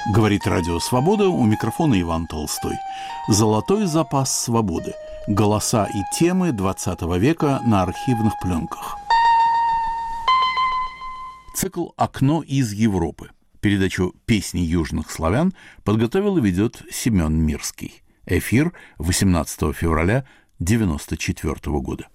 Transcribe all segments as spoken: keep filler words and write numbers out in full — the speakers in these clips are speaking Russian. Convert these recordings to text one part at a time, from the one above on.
Говорит Радио Свобода, у микрофона Иван Толстой. Золотой запас свободы. Голоса и темы двадцатого века на архивных пленках. Цикл «Окно из Европы». Передачу «Песни южных славян» подготовил и ведет Семен Мирский. Эфир восемнадцатого февраля девяносто четвёртого года.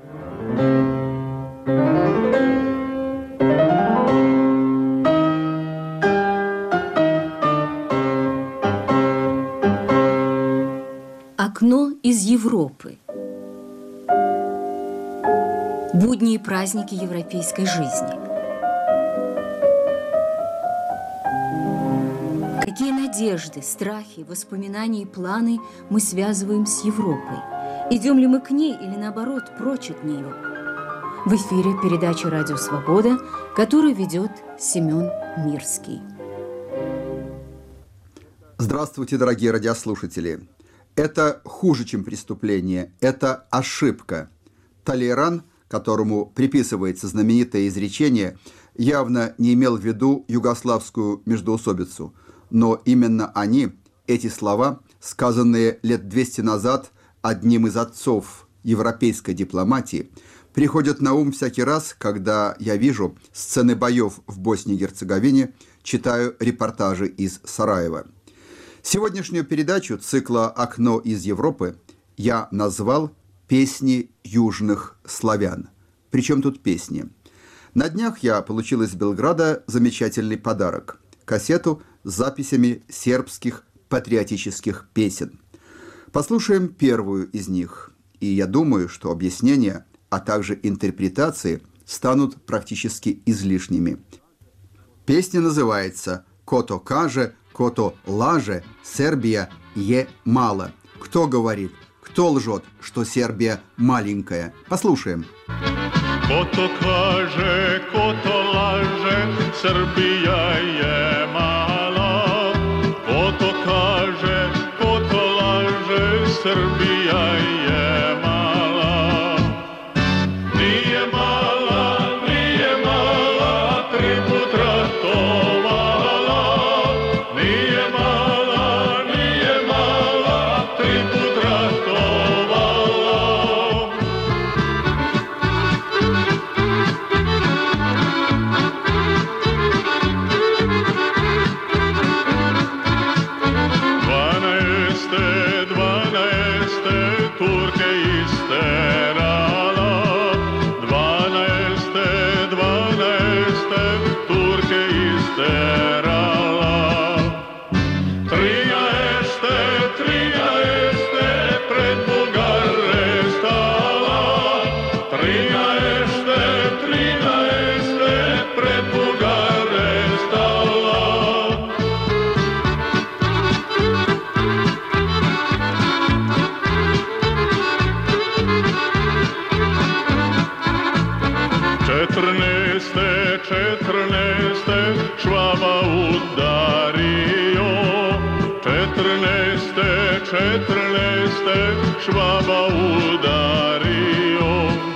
Окно из Европы. Будни и праздники европейской жизни. Какие надежды, страхи, воспоминания и планы мы связываем с Европой? Идем ли мы к ней или, наоборот, прочь от нее? В эфире передача «Радио Свобода», которую ведет Семен Мирский. Здравствуйте, дорогие радиослушатели! Это хуже, чем преступление, это ошибка. Талейран, которому приписывается знаменитое изречение, явно не имел в виду югославскую междоусобицу, но именно они, эти слова, сказанные лет двести назад одним из отцов европейской дипломатии, приходят на ум всякий раз, когда я вижу сцены боев в Боснии и Герцеговине, читаю репортажи из Сараева. Сегодняшнюю передачу цикла «Окно из Европы» я назвал «Песни южных славян». Причем тут песни? На днях я получил из Белграда замечательный подарок – кассету с записями сербских патриотических песен. Послушаем первую из них, и я думаю, что объяснения, а также интерпретации станут практически излишними. Песня называется «Кото каже, кото лаже, Сербия е мало». Кто говорит, кто лжет, что Сербия маленькая? Послушаем. Кото каже, кото лаже, Сербия е мало. Кото каже, кото лаже, Сербия е мало. Nije mala, nije mala, tri puta to mala. Nije mala, nije mala, tri puta to mala. Dvanaeste, dvanaeste, Turke isterala. Dvanaeste, dvanaeste, Turke isterala. Trinaeste, trinaeste, pred Bugare stala. Trinaeste, trinaeste, pred Bugare stala. Četrnaeste, četrnaeste, Švaba udario. Četrnaeste, četrnaeste, Švaba udario.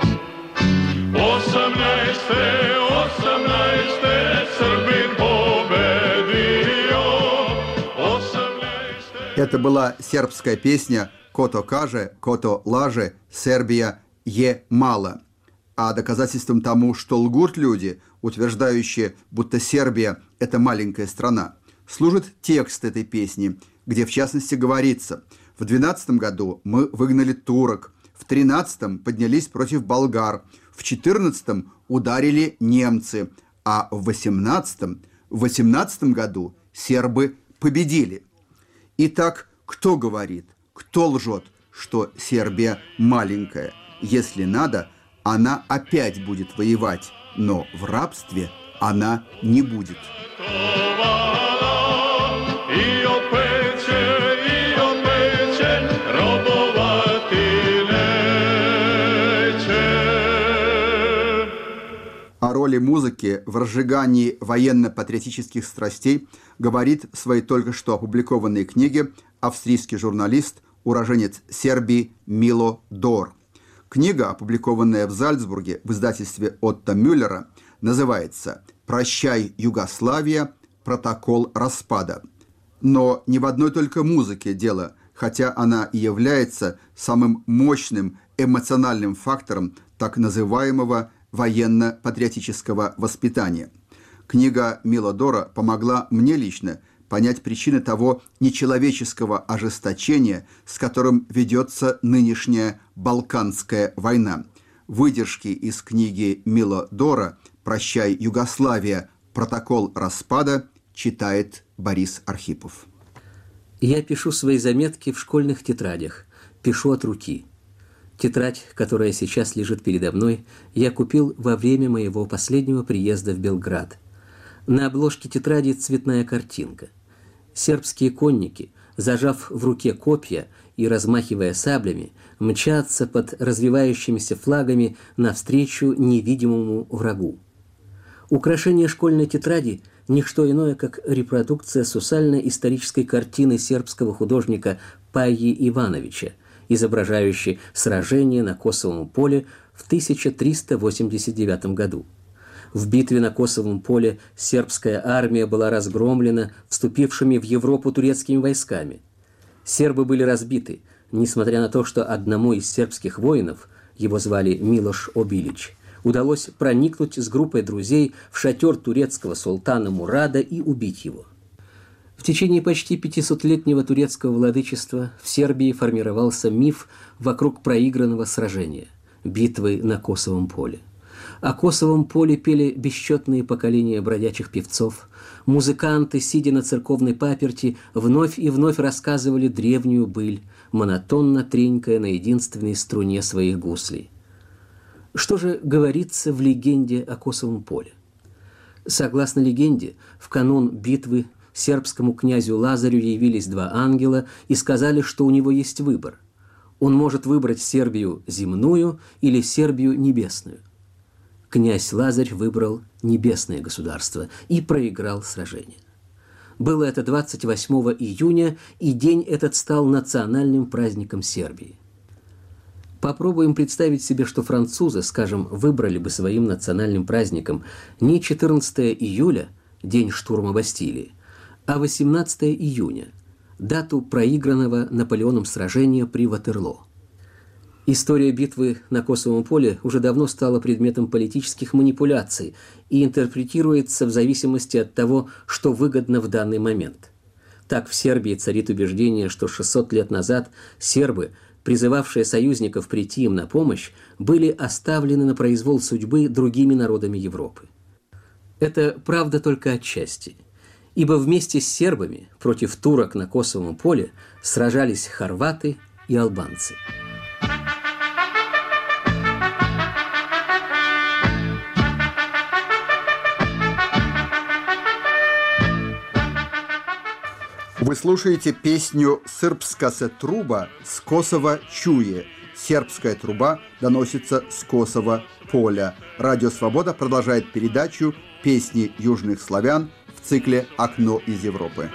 Osamnaeste, osamnaeste, Srbin pobedio. Osamnaeste. Это была сербская песня «Кото каже, кото лаже, Сербия е мало». А доказательством тому, что лгут люди, утверждающие, будто Сербия – это маленькая страна, служит текст этой песни, где в частности говорится: в двенадцатом году мы выгнали турок, в тринадцатом поднялись против болгар, в четырнадцатом ударили немцы, а в восемнадцатом, в восемнадцатом году сербы победили. Итак, кто говорит, кто лжет, что Сербия маленькая? Если надо, она опять будет воевать, но в рабстве она не будет. О роли музыки в разжигании военно-патриотических страстей говорит в своей только что опубликованной книге австрийский журналист, уроженец Сербии Мило Дор. Книга, опубликованная в Зальцбурге в издательстве Отто Мюллера, называется «Прощай, Югославия. Протокол распада». Но не в одной только музыке дело, хотя она и является самым мощным эмоциональным фактором так называемого военно-патриотического воспитания. Книга Мило Дора помогла мне лично понять причины того нечеловеческого ожесточения, с которым ведется нынешняя Балканская война. Выдержки из книги Мило Дора «Прощай, Югославия. Протокол распада» читает Борис Архипов. Я пишу свои заметки в школьных тетрадях, пишу от руки. Тетрадь, которая сейчас лежит передо мной, я купил во время моего последнего приезда в Белград. На обложке тетради цветная картинка. Сербские конники, зажав в руке копья и размахивая саблями, мчатся под развивающимися флагами навстречу невидимому врагу. Украшение школьной тетради – не что иное, как репродукция сусально-исторической картины сербского художника Паи Ивановича, изображающей сражение на Косовом поле в тысяча триста восемьдесят девятом году. В битве на Косовом поле сербская армия была разгромлена вступившими в Европу турецкими войсками. Сербы были разбиты, несмотря на то, что одному из сербских воинов, его звали Милош Обилич, удалось проникнуть с группой друзей в шатер турецкого султана Мурада и убить его. В течение почти пятисотлетнего турецкого владычества в Сербии формировался миф вокруг проигранного сражения – битвы на Косовом поле. О Косовом поле пели бесчетные поколения бродячих певцов, музыканты, сидя на церковной паперти, вновь и вновь рассказывали древнюю быль, монотонно тренькая на единственной струне своих гуслей. Что же говорится в легенде о Косовом поле? Согласно легенде, в канун битвы сербскому князю Лазарю явились два ангела и сказали, что у него есть выбор. Он может выбрать Сербию земную или Сербию небесную. Князь Лазарь выбрал небесное государство и проиграл сражение. Было это двадцать восьмого июня, и день этот стал национальным праздником Сербии. Попробуем представить себе, что французы, скажем, выбрали бы своим национальным праздником не четырнадцатого июля, день штурма Бастилии, а восемнадцатого июня, дату проигранного Наполеоном сражения при Ватерлоо. История битвы на Косовом поле уже давно стала предметом политических манипуляций и интерпретируется в зависимости от того, что выгодно в данный момент. Так в Сербии царит убеждение, что шестьсот лет назад сербы, призывавшие союзников прийти им на помощь, были оставлены на произвол судьбы другими народами Европы. Это правда только отчасти, ибо вместе с сербами против турок на Косовом поле сражались хорваты и албанцы. Вы слушаете песню «Српска се труба с Косова чуе». Сербская труба доносится с Косова поля. Радио «Свобода» продолжает передачу «Песни южных славян» в цикле «Окно из Европы».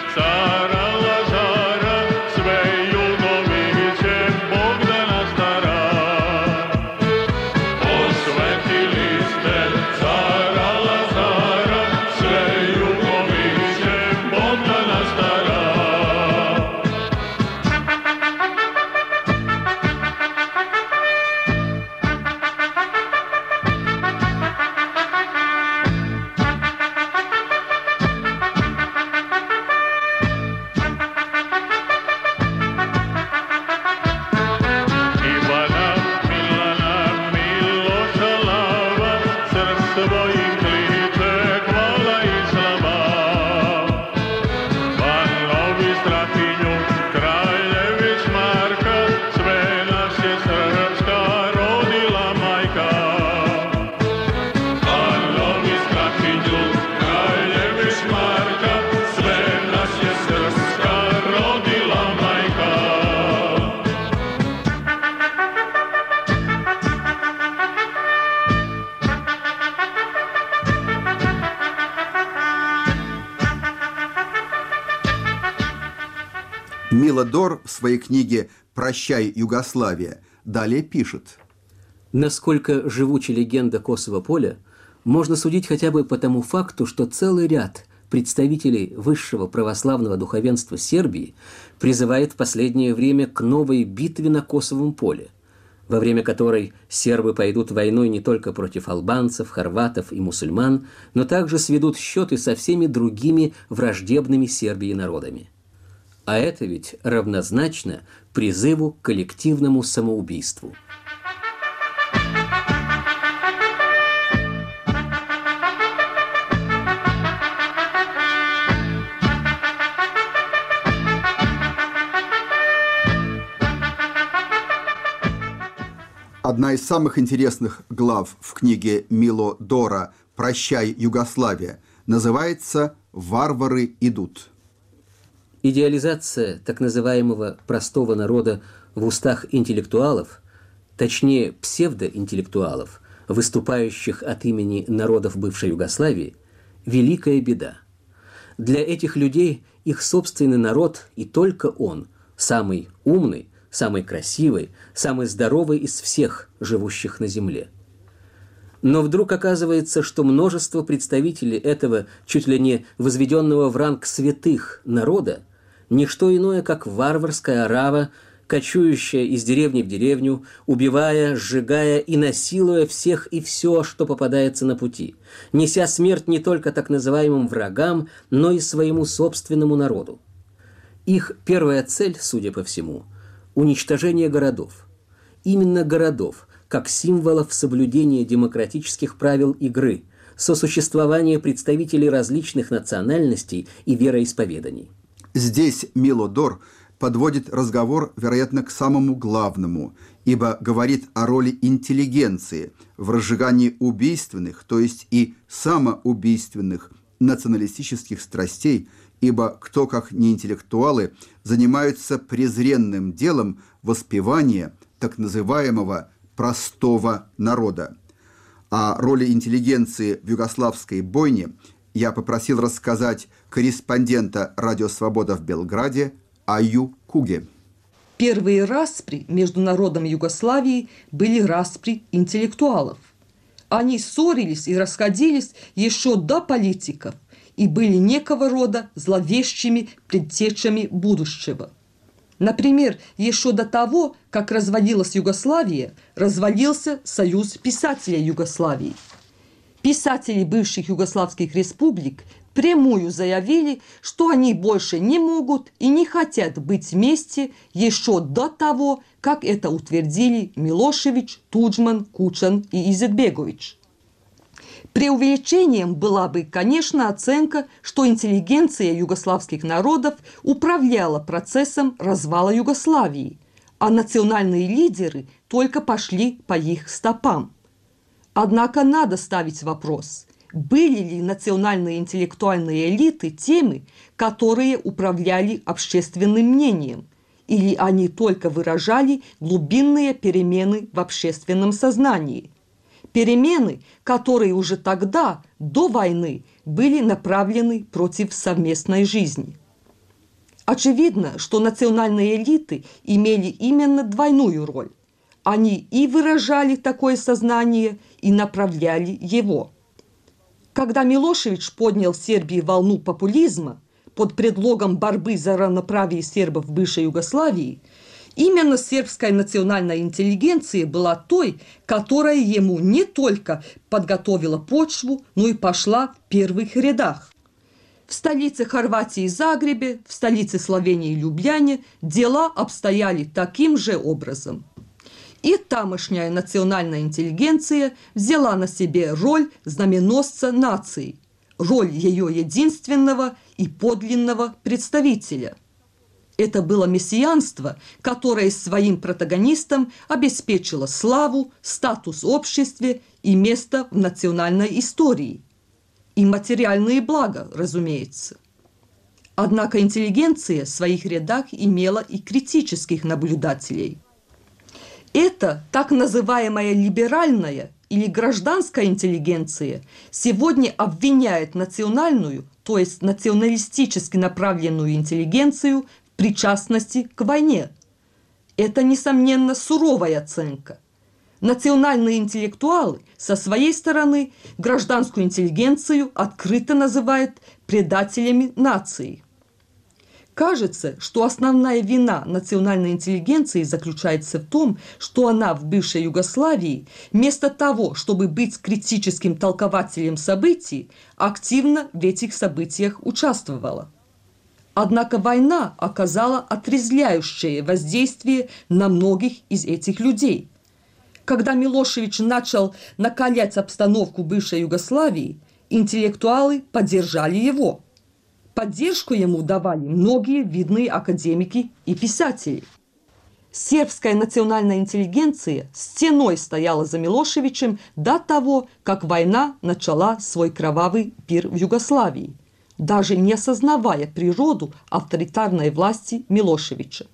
Мило Дор в своей книге «Прощай, Югославия» далее пишет: Насколько живуча легенда Косово поля, можно судить хотя бы по тому факту, что целый ряд представителей высшего православного духовенства Сербии призывает в последнее время к новой битве на Косовом поле, во время которой сербы пойдут войной не только против албанцев, хорватов и мусульман, но также сведут счеты со всеми другими враждебными Сербии народами. А это ведь равнозначно призыву к коллективному самоубийству. Одна из самых интересных глав в книге Мило Дора «Прощай, Югославия» называется «Варвары идут». Идеализация так называемого простого народа в устах интеллектуалов, точнее псевдоинтеллектуалов, выступающих от имени народов бывшей Югославии, великая беда. Для этих людей их собственный народ и только он, самый умный, самый красивый, самый здоровый из всех живущих на земле. Но вдруг оказывается, что множество представителей этого чуть ли не возведенного в ранг святых народа не что иное, как варварская орава, кочующая из деревни в деревню, убивая, сжигая и насилуя всех и все, что попадается на пути, неся смерть не только так называемым врагам, но и своему собственному народу. Их первая цель, судя по всему, уничтожение городов. Именно городов, как символов соблюдения демократических правил игры, сосуществования представителей различных национальностей и вероисповеданий. Здесь Мило Дор подводит разговор, вероятно, к самому главному, ибо говорит о роли интеллигенции в разжигании убийственных, то есть и самоубийственных националистических страстей, ибо кто, как не интеллектуалы, занимаются презренным делом воспевания так называемого простого народа. О роли интеллигенции в югославской бойне я попросил рассказать корреспондента «Радио Свобода» в Белграде Аю Куге. Первые распри между народом Югославии были распри интеллектуалов. Они ссорились и расходились еще до политиков и были некого рода зловещими предтечами будущего. Например, еще до того, как развалилась Югославия, развалился Союз писателей Югославии. Писатели бывших югославских республик прямую заявили, что они больше не могут и не хотят быть вместе еще до того, как это утвердили Милошевич, Туджман, Кучан и Изетбегович. Преувеличением была бы, конечно, оценка, что интеллигенция югославских народов управляла процессом развала Югославии, а национальные лидеры только пошли по их стопам. Однако надо ставить вопрос, были ли национальные интеллектуальные элиты теми, которые управляли общественным мнением, или они только выражали глубинные перемены в общественном сознании. Перемены, которые уже тогда, до войны, были направлены против совместной жизни. Очевидно, что национальные элиты имели именно двойную роль. Они и выражали такое сознание, и направляли его. Когда Милошевич поднял в Сербии волну популизма под предлогом борьбы за равноправие сербов в бывшей Югославии, именно сербская национальная интеллигенция была той, которая ему не только подготовила почву, но и пошла в первых рядах. В столице Хорватии Загребе, в столице Словении Любляне дела обстояли таким же образом. И тамошняя национальная интеллигенция взяла на себе роль знаменосца нации, роль ее единственного и подлинного представителя. Это было мессианство, которое своим протагонистам обеспечило славу, статус в обществе и место в национальной истории. И материальные блага, разумеется. Однако интеллигенция в своих рядах имела и критических наблюдателей. Эта так называемая либеральная или гражданская интеллигенция сегодня обвиняет национальную, то есть националистически направленную интеллигенцию в причастности к войне. Это, несомненно, суровая оценка. Национальные интеллектуалы со своей стороны гражданскую интеллигенцию открыто называют предателями нации. Кажется, что основная вина национальной интеллигенции заключается в том, что она в бывшей Югославии вместо того, чтобы быть критическим толкователем событий, активно в этих событиях участвовала. Однако война оказала отрезвляющее воздействие на многих из этих людей. Когда Милошевич начал накалять обстановку бывшей Югославии, интеллектуалы поддержали его. Поддержку ему давали многие видные академики и писатели. Сербская национальная интеллигенция стеной стояла за Милошевичем до того, как война начала свой кровавый пир в Югославии, даже не осознавая природу авторитарной власти Милошевича.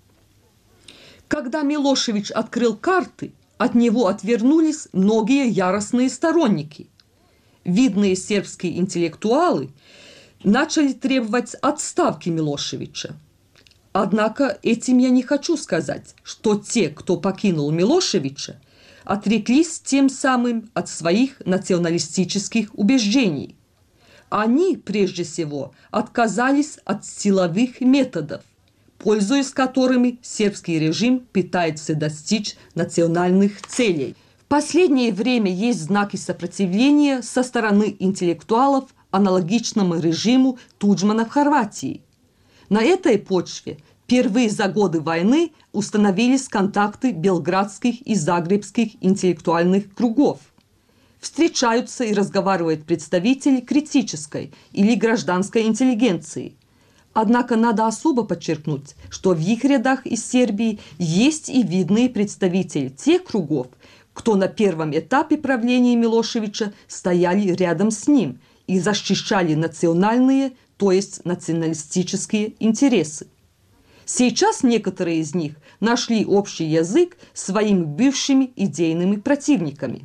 Когда Милошевич открыл карты, от него отвернулись многие яростные сторонники. Видные сербские интеллектуалы начали требовать отставки Милошевича. Однако этим я не хочу сказать, что те, кто покинул Милошевича, отреклись тем самым от своих националистических убеждений. Они, прежде всего, отказались от силовых методов, пользуясь которыми сербский режим пытается достичь национальных целей. В последнее время есть знаки сопротивления со стороны интеллектуалов аналогичному режиму Туджмана в Хорватии. На этой почве впервые за годы войны установились контакты белградских и загребских интеллектуальных кругов. Встречаются и разговаривают представители критической или гражданской интеллигенции. Однако надо особо подчеркнуть, что в их рядах из Сербии есть и видные представители тех кругов, кто на первом этапе правления Милошевича стояли рядом с ним и защищали национальные, то есть националистические интересы. Сейчас некоторые из них нашли общий язык с своими бывшими идейными противниками.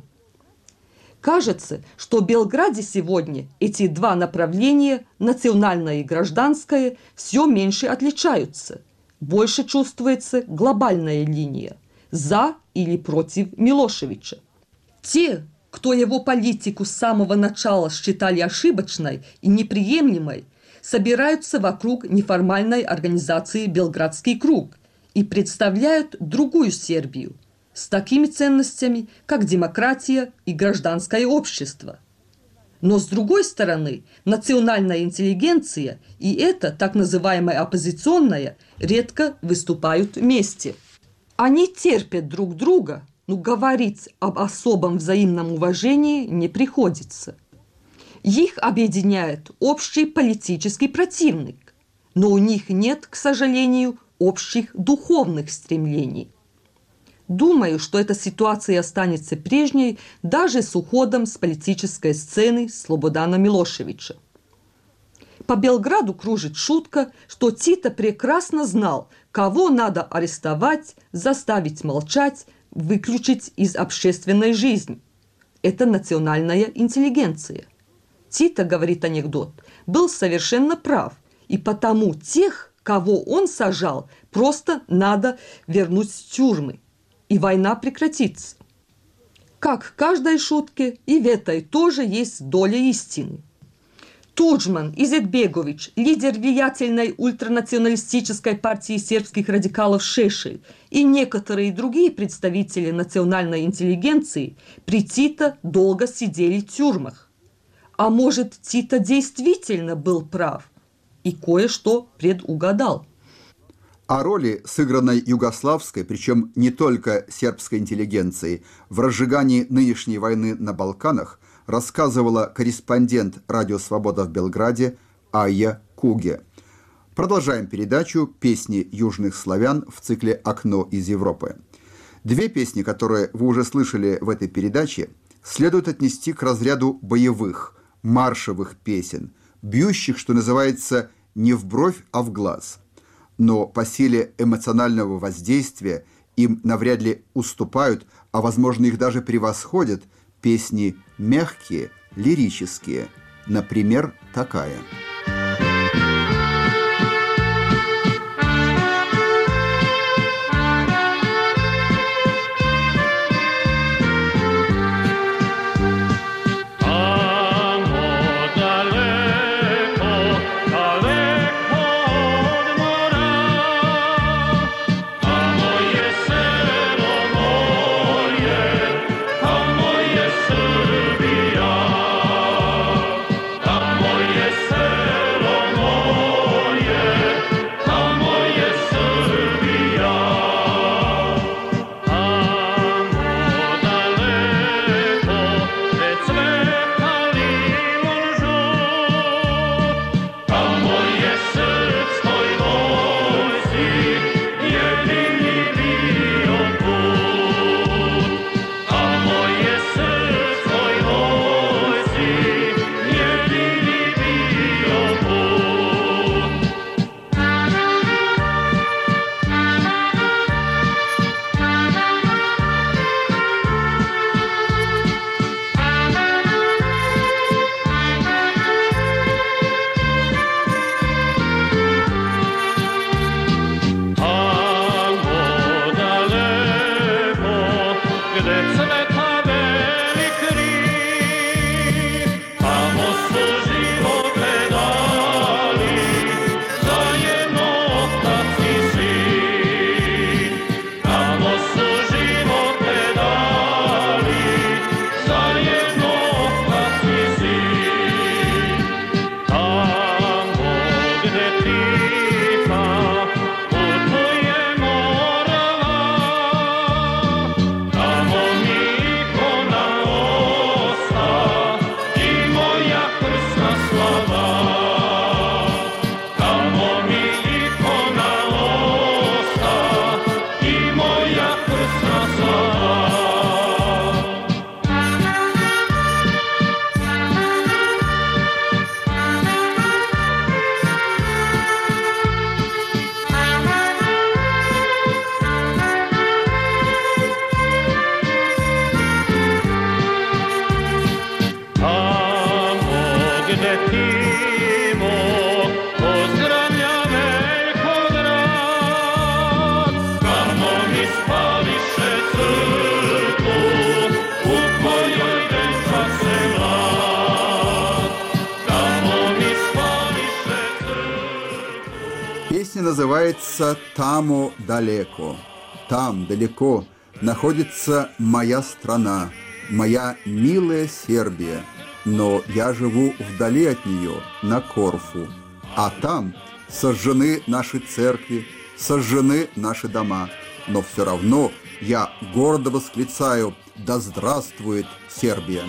Кажется, что в Белграде сегодня эти два направления, национальное и гражданское, все меньше отличаются. Больше чувствуется глобальная линия – за или против Милошевича. Те, кто его политику с самого начала считали ошибочной и неприемлемой, собираются вокруг неформальной организации «Белградский круг» и представляют другую Сербию с такими ценностями, как демократия и гражданское общество. Но с другой стороны, национальная интеллигенция и эта так называемая оппозиционная редко выступают вместе. Они терпят друг друга, но говорить об особом взаимном уважении не приходится. Их объединяет общий политический противник, но у них нет, к сожалению, общих духовных стремлений. Думаю, что эта ситуация останется прежней даже с уходом с политической сцены Слободана Милошевича. По Белграду кружит шутка, что Тито прекрасно знал, кого надо арестовать, заставить молчать, выключить из общественной жизни. Это национальная интеллигенция. Тито, говорит анекдот, был совершенно прав, и потому тех, кого он сажал, просто надо вернуть в тюрьмы, и война прекратится. Как в каждой шутке, и в этой тоже есть доля истины. Туджман, Изетбегович, лидер влиятельной ультранационалистической партии сербских радикалов Шешель и некоторые другие представители национальной интеллигенции при Тито долго сидели в тюрьмах. А может, Тито действительно был прав и кое-что предугадал. О роли, сыгранной югославской, причем не только сербской интеллигенцией, в разжигании нынешней войны на Балканах рассказывала корреспондент «Радио Свобода» в Белграде Айя Куге. Продолжаем передачу «Песни южных славян» в цикле «Окно из Европы». Две песни, которые вы уже слышали в этой передаче, следует отнести к разряду боевых, маршевых песен, бьющих, что называется, не в бровь, а в глаз. Но по силе эмоционального воздействия им навряд ли уступают, а, возможно, их даже превосходят песни мягкие, лирические. Например, такая. letimo, pozdravlja Veljkograd. Tamo mi spališe crkvu, u kojoj venča se mlad. Tamo mi spališe crkvu. Песня называется «Тамо далеко». Там, далеко, находится моя страна, моя милая Сербия, но я живу вдали от нее, на Корфу. А там сожжены наши церкви, сожжены наши дома, но все равно я гордо восклицаю: «Да здравствует Сербия!»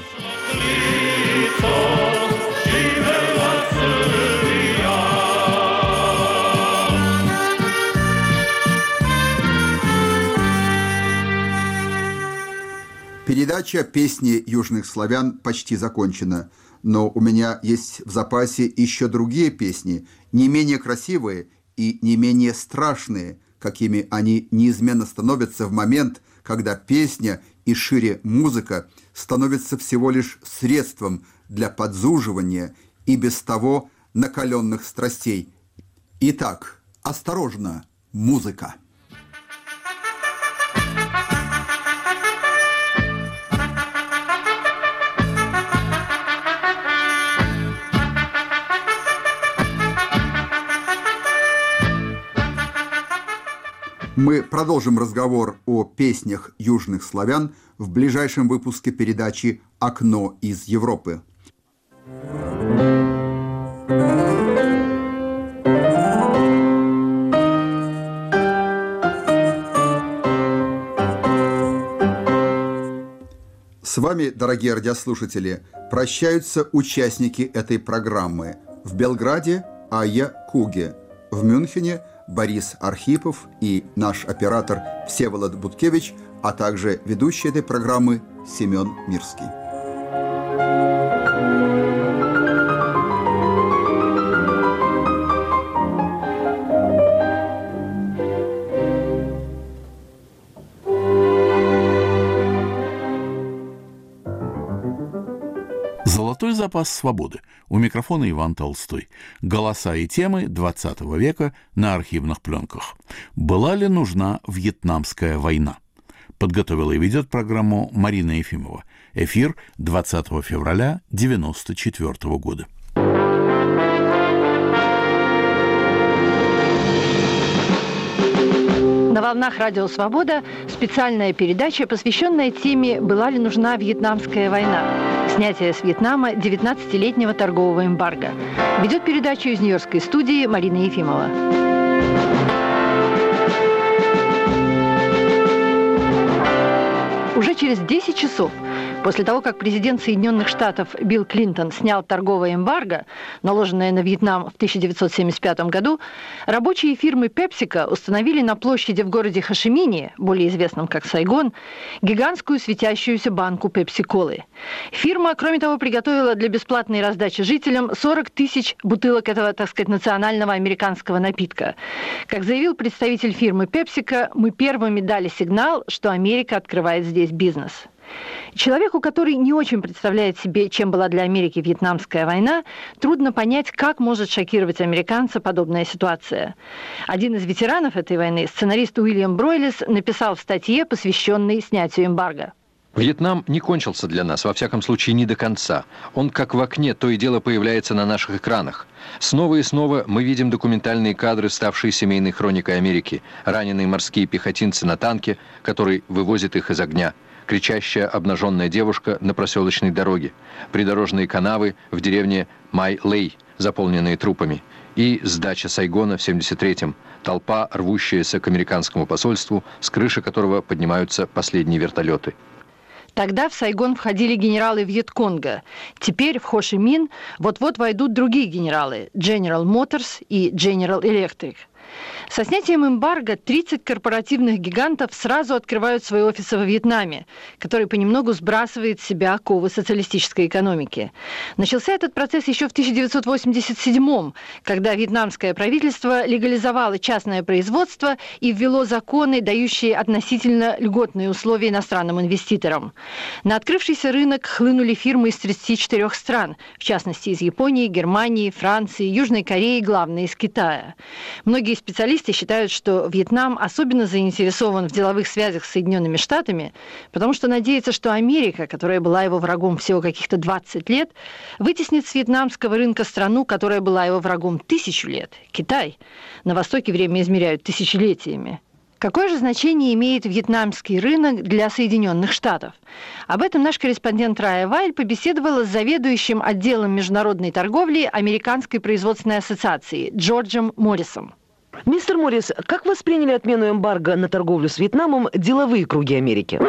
Передача «Песни южных славян» почти закончена, но у меня есть в запасе еще другие песни, не менее красивые и не менее страшные, какими они неизменно становятся в момент, когда песня и шире музыка становятся всего лишь средством для подзуживания и без того накаленных страстей. Итак, осторожно, музыка! Мы продолжим разговор о песнях южных славян в ближайшем выпуске передачи «Окно из Европы». С вами, дорогие радиослушатели, прощаются участники этой программы. В Белграде Айя Куге, в Мюнхене Борис Архипов и наш оператор Всеволод Буткевич, а также ведущий этой программы Семен Мирский. Золотой запас свободы. У микрофона Иван Толстой. Голоса и темы двадцатого века на архивных пленках. Была ли нужна Вьетнамская война? Подготовила и ведет программу Марина Ефимова. Эфир двадцатого февраля девяносто четвёртого года. На волнах Радио Свобода специальная передача, посвященная теме «Была ли нужна Вьетнамская война?» Снятие с Вьетнама девятнадцатилетнего торгового эмбарго. Ведет передачу из Нью-Йоркской студии Марина Ефимова. Уже через десять часов после того, как президент Соединенных Штатов Билл Клинтон снял торговое эмбарго, наложенное на Вьетнам в тысяча девятьсот семьдесят пятом году, рабочие фирмы PepsiCo установили на площади в городе Хошимине, более известном как Сайгон, гигантскую светящуюся банку пепси-колы. Фирма, кроме того, приготовила для бесплатной раздачи жителям сорок тысяч бутылок этого, так сказать, национального американского напитка. Как заявил представитель фирмы PepsiCo, мы первыми дали сигнал, что Америка открывает здесь бизнес. Человеку, который не очень представляет себе, чем была для Америки Вьетнамская война, трудно понять, как может шокировать американца подобная ситуация. Один из ветеранов этой войны, сценарист Уильям Бройлис, написал в статье, посвященной снятию эмбарго. Вьетнам не кончился для нас, во всяком случае, не до конца. Он, как в окне, то и дело появляется на наших экранах. Снова и снова мы видим документальные кадры, ставшие семейной хроникой Америки. Раненые морские пехотинцы на танке, который вывозит их из огня. Кричащая обнаженная девушка на проселочной дороге. Придорожные канавы в деревне Май-Лэй, заполненные трупами. И сдача Сайгона в семьдесят третьем. Толпа, рвущаяся к американскому посольству, с крыши которого поднимаются последние вертолеты. Тогда в Сайгон входили генералы Вьетконга. Теперь в Хошимин вот-вот войдут другие генералы – General Motors и General Electric. Со снятием эмбарго тридцать корпоративных гигантов сразу открывают свои офисы во Вьетнаме, который понемногу сбрасывает с себя оковы социалистической экономики. Начался этот процесс еще в тысяча девятьсот восемьдесят седьмом, когда вьетнамское правительство легализовало частное производство и ввело законы, дающие относительно льготные условия иностранным инвеститорам. На открывшийся рынок хлынули фирмы из тридцати четырёх стран, в частности из Японии, Германии, Франции, Южной Кореи, главное из Китая. Многие специалисты считают, что Вьетнам особенно заинтересован в деловых связях с Соединенными Штатами, потому что надеется, что Америка, которая была его врагом всего каких-то двадцать лет, вытеснит с вьетнамского рынка страну, которая была его врагом тысячу лет – Китай. На Востоке время измеряют тысячелетиями. Какое же значение имеет вьетнамский рынок для Соединенных Штатов? Об этом наш корреспондент Рая Вайль побеседовала с заведующим отделом международной торговли Американской производственной ассоциации Джорджем Моррисом. Мистер Моррис, как восприняли отмену эмбарго на торговлю с Вьетнамом деловые круги Америки?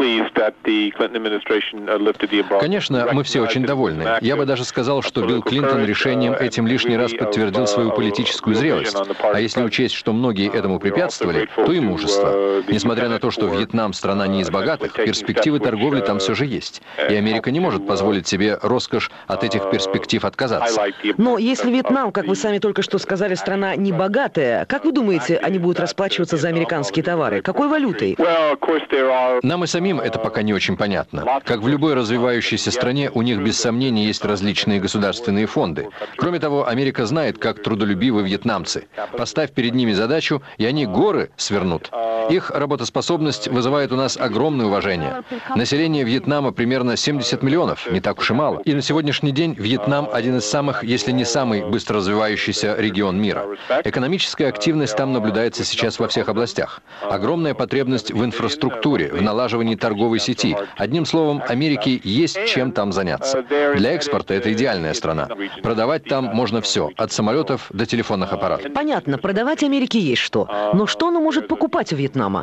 Конечно, мы все очень довольны. Я бы даже сказал, что Билл Клинтон решением этим лишний раз подтвердил свою политическую зрелость. А если учесть, что многие этому препятствовали, то и мужество. Несмотря на то, что Вьетнам страна не из богатых, перспективы торговли там все же есть. И Америка не может позволить себе роскошь от этих перспектив отказаться. Но если Вьетнам, как вы сами только что сказали, страна не богатая, как вы думаете, они будут расплачиваться за американские товары? Какой валютой? Нам и самим это пока не очень понятно. Как в любой развивающейся стране, у них без сомнения есть различные государственные фонды. Кроме того, Америка знает, как трудолюбивы вьетнамцы. Поставь перед ними задачу, и они горы свернут. Их работоспособность вызывает у нас огромное уважение. Население Вьетнама примерно семьдесят миллионов, не так уж и мало. И на сегодняшний день Вьетнам один из самых, если не самый быстро развивающийся регион мира. Экономическая активность там наблюдается сейчас во всех областях. Огромная потребность в инфраструктуре, в налаживании торговой сети. Одним словом, Америке есть чем там заняться. Для экспорта это идеальная страна. Продавать там можно все, от самолетов до телефонных аппаратов. Понятно, продавать Америке есть что. Но что она может покупать у Вьетнама?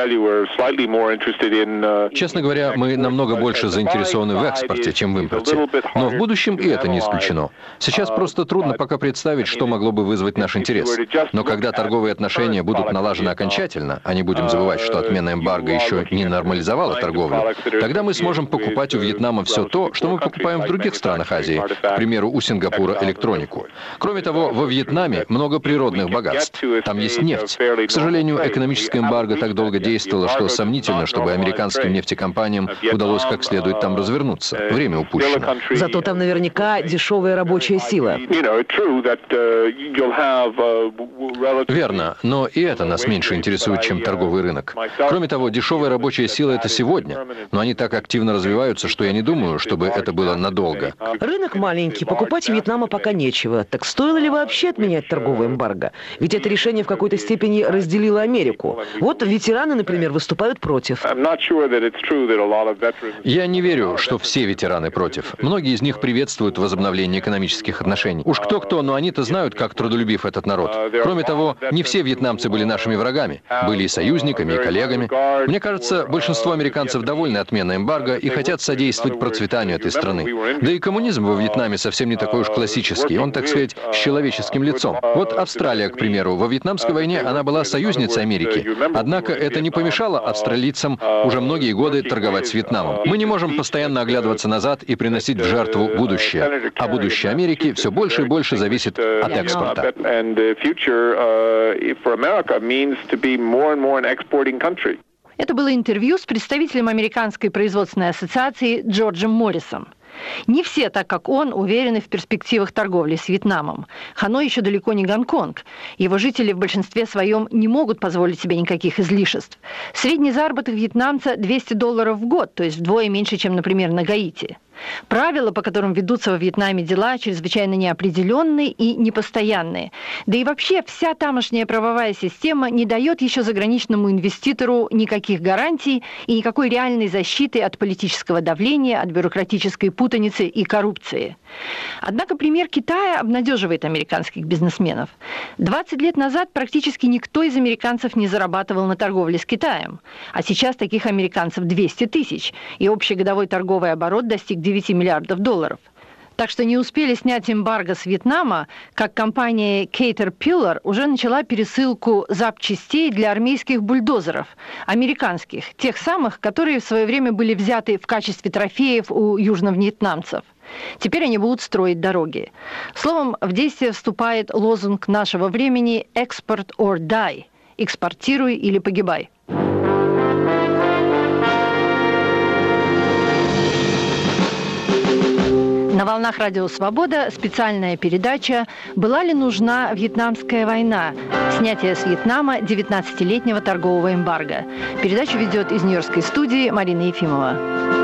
Честно говоря, мы намного больше заинтересованы в экспорте, чем в импорте. Но в будущем и это не исключено. Сейчас просто трудно пока представить, что могло бы вызвать наш интерес. Но когда торговые отношения будут налажены окончательно, а не будем забывать, что отмена эмбарго еще не нормализовала торговлю, тогда мы сможем покупать у Вьетнама все то, что мы покупаем в других странах Азии, к примеру, у Сингапура электронику. Кроме того, во Вьетнаме много природных богатств. Там есть нефть. К сожалению, экономическое эмбарго так долго действовало, что сомнительно, чтобы американским нефтекомпаниям удалось как следует там развернуться. Время упущено. Зато там наверняка дешевая рабочая сила. Верно, но и это нас меньше интересует, чем торговый рынок. Кроме того, дешевая рабочая сила — это сегодня, но они так активно развиваются, что я не думаю, чтобы это было надолго. Рынок маленький, покупать Вьетнама пока нечего. Так стоило ли вообще отменять торговое эмбарго? Ведь это решение в какой-то степени разделило Америку. Вот ветераны, например, выступают против. Я не верю, что все ветераны против. Многие из них приветствуют возобновление экономических отношений. Уж кто-кто, но они-то знают, как трудолюбив этот народ. Кроме того, не все вьетнамцы были нашими врагами. Были и союзниками, и коллегами. Мне кажется, большинство американцев довольны отменой эмбарго и хотят содействовать процветанию этой страны. Да и коммунизм во Вьетнаме совсем не такой уж классический. Он, так сказать, с человеческим лицом. Вот Австралия, к примеру, во Вьетнамской войне она была союзницей Америки. Однако это не помешало австралийцам уже многие годы торговать с Вьетнамом. Мы не можем постоянно оглядываться назад и приносить в жертву будущее. А будущее Америки все больше и больше зависит от экспорта. Это было интервью с представителем Американской производственной ассоциации Джорджем Моррисом. Не все, так как он, уверены в перспективах торговли с Вьетнамом. Ханой еще далеко не Гонконг. Его жители в большинстве своем не могут позволить себе никаких излишеств. Средний заработок вьетнамца двести долларов в год, то есть вдвое меньше, чем, например, на Гаити. Правила, по которым ведутся во Вьетнаме дела, чрезвычайно неопределенные и непостоянные. Да и вообще вся тамошняя правовая система не дает еще заграничному инвеститору никаких гарантий и никакой реальной защиты от политического давления, от бюрократической путаницы и коррупции. Однако пример Китая обнадеживает американских бизнесменов. двадцать лет назад практически никто из американцев не зарабатывал на торговле с Китаем. А сейчас таких американцев двести тысяч, и общий годовой торговый оборот достиг девяти миллиардов долларов. Так что не успели снять эмбарго с Вьетнама, как компания Caterpillar уже начала пересылку запчастей для армейских бульдозеров, американских, тех самых, которые в свое время были взяты в качестве трофеев у южновьетнамцев. Теперь они будут строить дороги. Словом, в действие вступает лозунг нашего времени «Export or die» – «Экспортируй или погибай». На волнах Радио Свобода специальная передача «Была ли нужна Вьетнамская война?» Снятие с Вьетнама девятнадцатилетнего торгового эмбарго. Передачу ведет из Нью-Йоркской студии Марина Ефимова.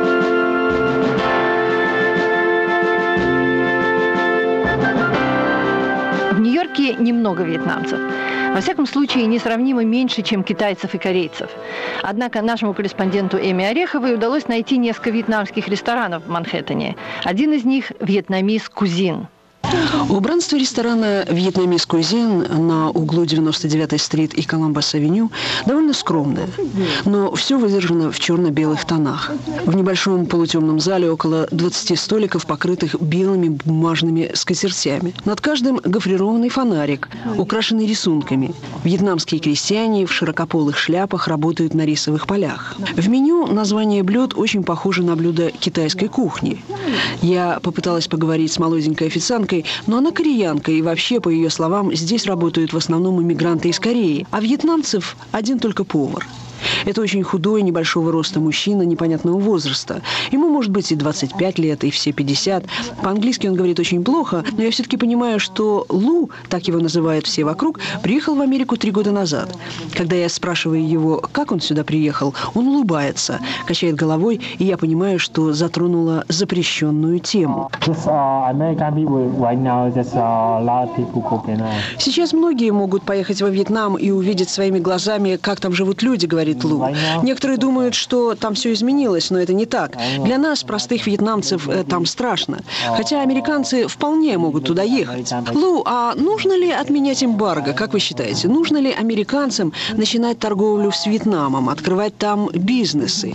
В Нью-Йорке немного вьетнамцев. Во всяком случае, несравнимо меньше, чем китайцев и корейцев. Однако нашему корреспонденту Эми Ореховой удалось найти несколько вьетнамских ресторанов в Манхэттене. Один из них – «Вьетнамис Кузин». Убранство ресторана «Вьетнамис Кузин» на углу девяносто девятой стрит и Коламбас-авеню довольно скромное, но все выдержано в черно-белых тонах. В небольшом полутемном зале около двадцати столиков, покрытых белыми бумажными скатертями. Над каждым гофрированный фонарик, украшенный рисунками. Вьетнамские крестьяне в широкополых шляпах работают на рисовых полях. В меню название блюд очень похоже на блюда китайской кухни. Я попыталась поговорить с молоденькой официанткой, но она кореянка, и вообще, по ее словам, здесь работают в основном иммигранты из Кореи, а вьетнамцев один только повар. Это очень худой, небольшого роста мужчина непонятного возраста. Ему может быть и двадцать пять лет, и все пятьдесят. По-английски он говорит очень плохо, но я все-таки понимаю, что Лу, так его называют все вокруг, приехал в Америку три года назад. Когда я спрашиваю его, как он сюда приехал, он улыбается, качает головой, и я понимаю, что затронула запрещенную тему. Сейчас многие могут поехать во Вьетнам и увидеть своими глазами, как там живут люди, говорит Лу. Некоторые думают, что там все изменилось, но это не так. Для нас, простых вьетнамцев, там страшно. Хотя американцы вполне могут туда ехать. Лу, а нужно ли отменять эмбарго, как вы считаете? Нужно ли американцам начинать торговлю с Вьетнамом, открывать там бизнесы?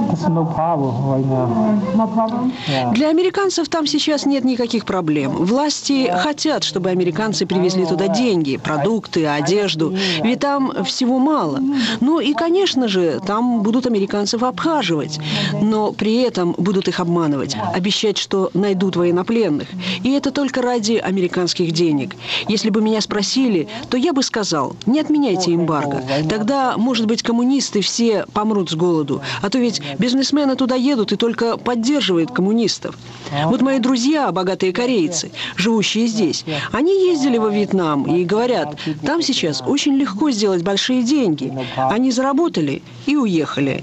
Для американцев там сейчас нет никаких проблем. Власти хотят, чтобы американцы привезли туда деньги, продукты, одежду. Ведь там всего мало. Ну и, конечно, Конечно же, там будут американцев обхаживать, но при этом будут их обманывать, обещать, что найдут военнопленных. И это только ради американских денег. Если бы меня спросили, то я бы сказал, не отменяйте эмбарго. Тогда, может быть, коммунисты все помрут с голоду. А то ведь бизнесмены туда едут и только поддерживают коммунистов. Вот мои друзья, богатые корейцы, живущие здесь, они ездили во Вьетнам и говорят, там сейчас очень легко сделать большие деньги. Они заработали и уехали.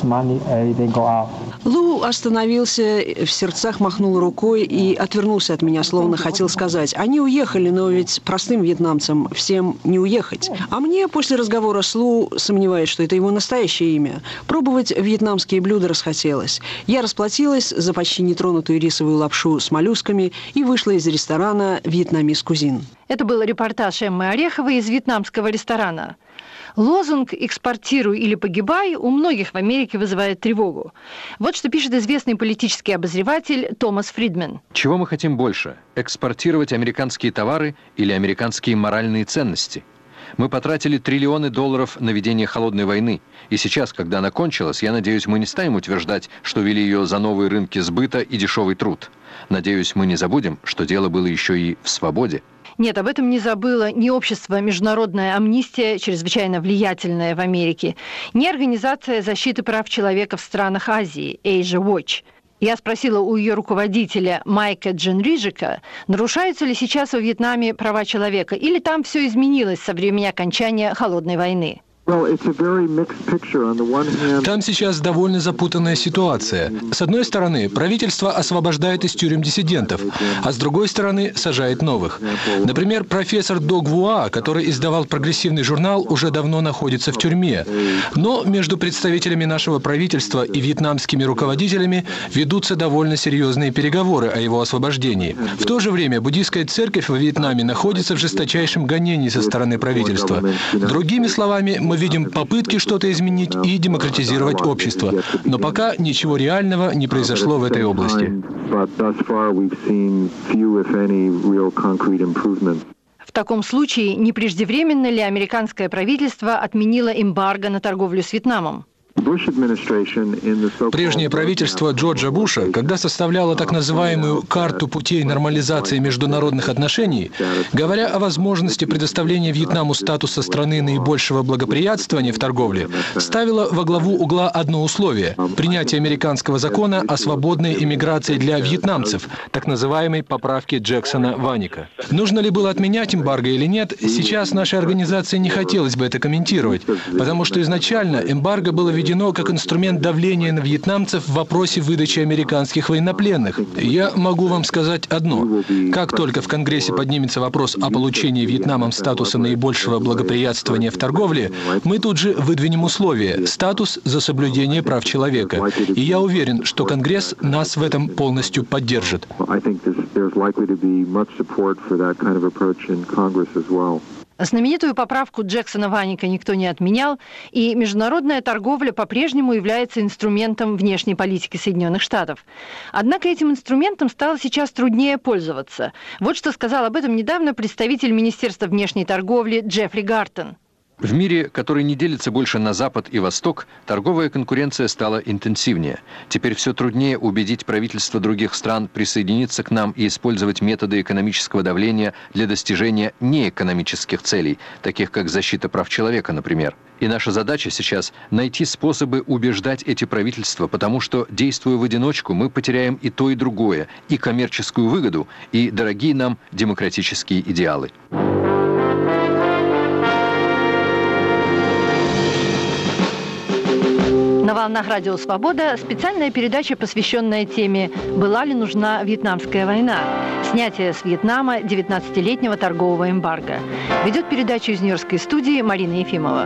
Лу остановился, в сердцах махнул рукой и отвернулся от меня, словно хотел сказать, они уехали, но ведь простым вьетнамцам всем не уехать. А мне после разговора с Лу, сомневаюсь, что это его настоящее имя, пробовать вьетнамские блюда расхотелось. Я расплатилась за почти нетронутую рисовую лапшу с моллюсками и вышла из ресторана «Вьетнамис Кузин». Это был репортаж Эммы Ореховой из вьетнамского ресторана. Лозунг «экспортируй или погибай» у многих в Америке вызывает тревогу. Вот что пишет известный политический обозреватель Томас Фридман. Чего мы хотим больше? Экспортировать американские товары или американские моральные ценности? Мы потратили триллионы долларов на ведение холодной войны. И сейчас, когда она кончилась, я надеюсь, мы не станем утверждать, что вели ее за новые рынки сбыта и дешевый труд. Надеюсь, мы не забудем, что дело было еще и в свободе. Нет, об этом не забыло ни общество «Международная амнистия», чрезвычайно влиятельная в Америке, ни Организация защиты прав человека в странах Азии, Asia Watch. Я спросила у ее руководителя Майка Дженрижика, нарушаются ли сейчас во Вьетнаме права человека, или там все изменилось со времени окончания холодной войны. Там сейчас довольно запутанная ситуация. С одной стороны, правительство освобождает из тюрем диссидентов, а с другой стороны, сажает новых. Например, профессор Дог Вуа, который издавал прогрессивный журнал, уже давно находится в тюрьме. Но между представителями нашего правительства и вьетнамскими руководителями ведутся довольно серьезные переговоры о его освобождении. В то же время буддийская церковь во Вьетнаме находится в жесточайшем гонении со стороны правительства. Другими словами, мы видим попытки что-то изменить и демократизировать общество. Но пока ничего реального не произошло в этой области. В таком случае, не преждевременно ли американское правительство отменило эмбарго на торговлю с Вьетнамом? Прежнее правительство Джорджа Буша, когда составляло так называемую «карту путей нормализации международных отношений», говоря о возможности предоставления Вьетнаму статуса страны наибольшего благоприятствования в торговле, ставило во главу угла одно условие – принятие американского закона о свободной иммиграции для вьетнамцев, так называемой поправки Джексона-Ваника. Нужно ли было отменять эмбарго или нет, сейчас нашей организации не хотелось бы это комментировать, потому что изначально эмбарго было введено как инструмент давления на вьетнамцев в вопросе выдачи американских военнопленных. Я могу вам сказать одно. Как только в Конгрессе поднимется вопрос о получении Вьетнамом статуса наибольшего благоприятствования в торговле, мы тут же выдвинем условие – статус за соблюдение прав человека. И я уверен, что Конгресс нас в этом полностью поддержит. Знаменитую поправку Джексона-Ваника никто не отменял, и международная торговля по-прежнему является инструментом внешней политики Соединенных Штатов. Однако этим инструментом стало сейчас труднее пользоваться. Вот что сказал об этом недавно представитель Министерства внешней торговли Джеффри Гартон. В мире, который не делится больше на Запад и Восток, торговая конкуренция стала интенсивнее. Теперь все труднее убедить правительства других стран присоединиться к нам и использовать методы экономического давления для достижения неэкономических целей, таких как защита прав человека, например. И наша задача сейчас – найти способы убеждать эти правительства, потому что, действуя в одиночку, мы потеряем и то, и другое, и коммерческую выгоду, и дорогие нам демократические идеалы. На волнах Радио Свобода специальная передача, посвященная теме «Была ли нужна Вьетнамская война?». Снятие с Вьетнама девятнадцатилетнего торгового эмбарго. Ведет передачу из Нью-Йоркской студии Марина Ефимова.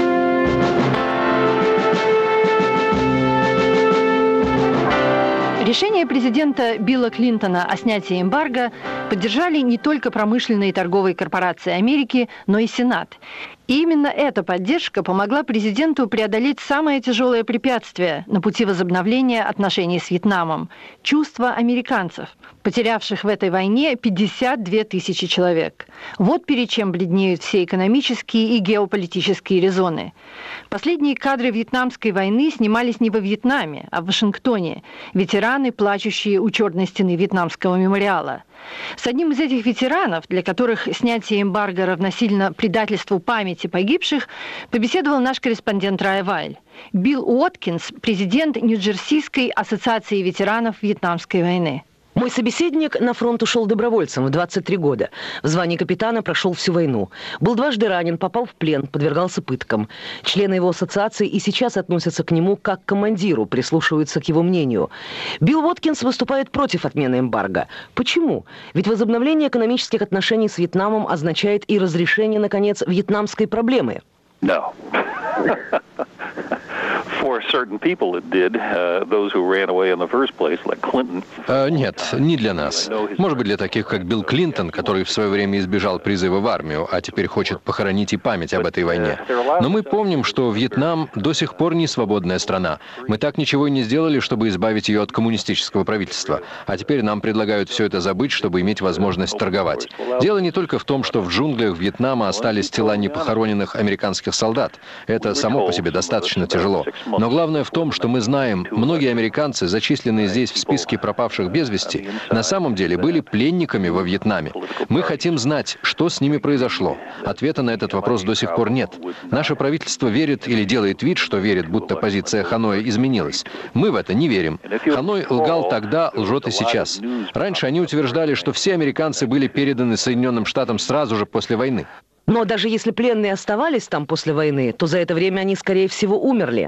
Решение президента Билла Клинтона о снятии эмбарго поддержали не только промышленные и торговые корпорации Америки, но и Сенат. И именно эта поддержка помогла президенту преодолеть самое тяжелое препятствие на пути возобновления отношений с Вьетнамом – чувство американцев, потерявших в этой войне пятьдесят две тысячи человек. Вот перед чем бледнеют все экономические и геополитические резоны. Последние кадры Вьетнамской войны снимались не во Вьетнаме, а в Вашингтоне. Ветераны, плачущие у черной стены Вьетнамского мемориала. С одним из этих ветеранов, для которых снятие эмбарго равносильно предательству памяти погибших, побеседовал наш корреспондент Рая Вайль. Билл Уоткинс, президент Нью-Джерсийской ассоциации ветеранов Вьетнамской войны. Мой собеседник на фронт ушел добровольцем в двадцать три года. В звании капитана прошел всю войну. Был дважды ранен, попал в плен, подвергался пыткам. Члены его ассоциации и сейчас относятся к нему как к командиру, прислушиваются к его мнению. Билл Уоткинс выступает против отмены эмбарго. Почему? Ведь возобновление экономических отношений с Вьетнамом означает и разрешение, наконец, вьетнамской проблемы. No. For certain people it did, uh, those who ran away in the first place, like Clinton. Uh, нет, не для нас. Может быть, для таких, как Билл Клинтон, который в свое время избежал призыва в армию, а теперь хочет похоронить и память об этой войне. Но мы помним, что Вьетнам до сих пор не свободная страна. Мы так ничего и не сделали, чтобы избавить ее от коммунистического правительства. А теперь нам предлагают все это забыть, чтобы иметь возможность торговать. Дело не только в том, что в джунглях Вьетнама остались тела непохороненных американских солдат. Это само по себе достаточно тяжело. Но главное в том, что мы знаем, многие американцы, зачисленные здесь в списке пропавших без вести, на самом деле были пленниками во Вьетнаме. Мы хотим знать, что с ними произошло. Ответа на этот вопрос до сих пор нет. Наше правительство верит или делает вид, что верит, будто позиция Ханоя изменилась. Мы в это не верим. Ханой лгал тогда, лжет и сейчас. Раньше они утверждали, что все американцы были переданы Соединенным Штатам сразу же после войны. Но даже если пленные оставались там после войны, то за это время они, скорее всего, умерли.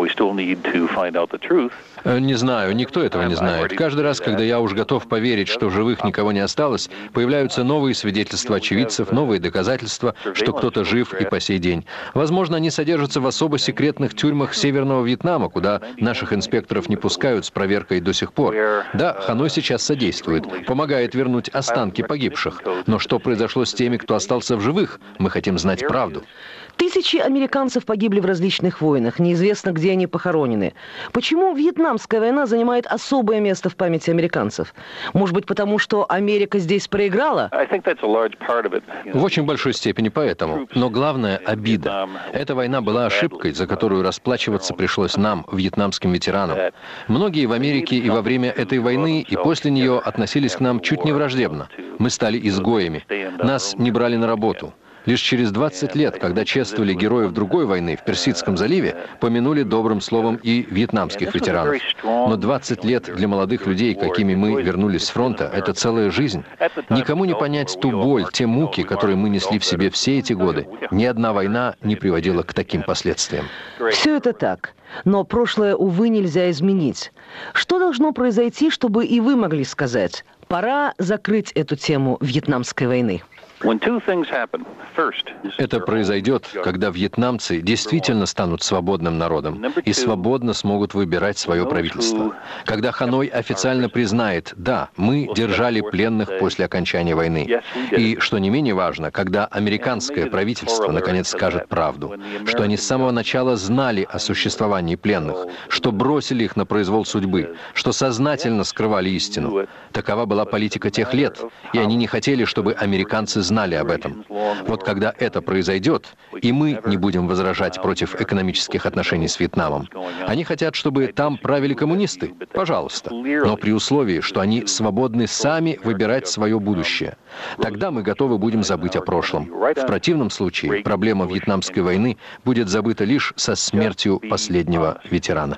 Не знаю, никто этого не знает. Каждый раз, когда я уж готов поверить, что живых никого не осталось, появляются новые свидетельства очевидцев, новые доказательства, что кто-то жив и по сей день. Возможно, они содержатся в особо секретных тюрьмах Северного Вьетнама, куда наших инспекторов не пускают с проверкой до сих пор. Да, Ханой сейчас содействует, помогает вернуть останки погибших. Но что произошло с теми, кто остался в живых? Мы хотим знать правду. Тысячи американцев погибли в различных войнах. Неизвестно, где они похоронены. Почему Вьетнамская война занимает особое место в памяти американцев? Может быть, потому что Америка здесь проиграла? В очень большой степени поэтому. Но главное – обида. Эта война была ошибкой, за которую расплачиваться пришлось нам, вьетнамским ветеранам. Многие в Америке и во время этой войны, и после нее относились к нам чуть не враждебно. Мы стали изгоями. Нас не брали на работу. Лишь через двадцать лет, когда чествовали героев другой войны в Персидском заливе, помянули добрым словом и вьетнамских ветеранов. Но двадцать лет для молодых людей, какими мы вернулись с фронта, это целая жизнь. Никому не понять ту боль, те муки, которые мы несли в себе все эти годы. Ни одна война не приводила к таким последствиям. Все это так. Но прошлое, увы, нельзя изменить. Что должно произойти, чтобы и вы могли сказать: пора закрыть эту тему Вьетнамской войны? Это произойдет, когда вьетнамцы действительно станут свободным народом и свободно смогут выбирать свое правительство. Когда Ханой официально признает: да, мы держали пленных после окончания войны. И, что не менее важно, когда американское правительство наконец скажет правду, что они с самого начала знали о существовании пленных, что бросили их на произвол судьбы, что сознательно скрывали истину. Такова была политика тех лет, и они не хотели, чтобы американцы знали об этом. Вот когда это произойдет, и мы не будем возражать против экономических отношений с Вьетнамом. Они хотят, чтобы там правили коммунисты. Пожалуйста. Но при условии, что они свободны сами выбирать свое будущее. Тогда мы готовы будем забыть о прошлом. В противном случае проблема Вьетнамской войны будет забыта лишь со смертью последнего ветерана.